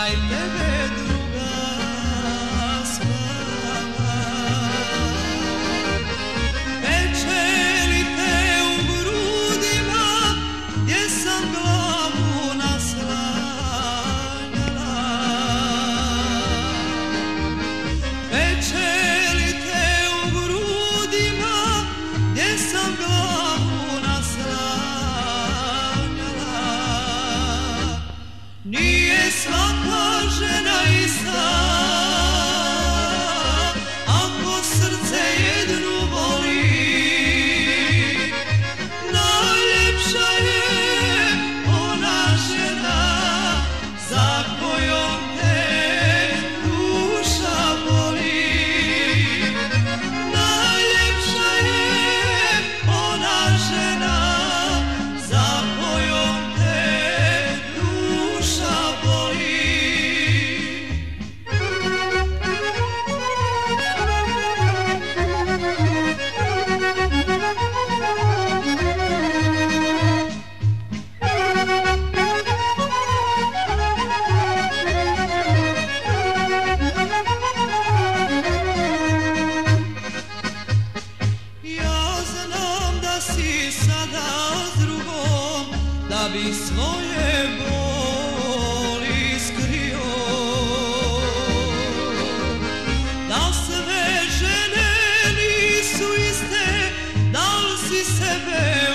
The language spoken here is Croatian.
kraj tebe druga spava. Peče li te u grudima gdje sam glavu naslanjala? Peče li te u grudima gdje sam glavu naslanjala? Nije svaka žena ista, ako srce jednu voli. Najljepša je ona žena za kojom te duša boli. Najljepša je ona žena za kojom te duša boli. Ja znam da si sada s drugom, da bi svoje boli skrio. Da sve žene nisu iste, da li si sebe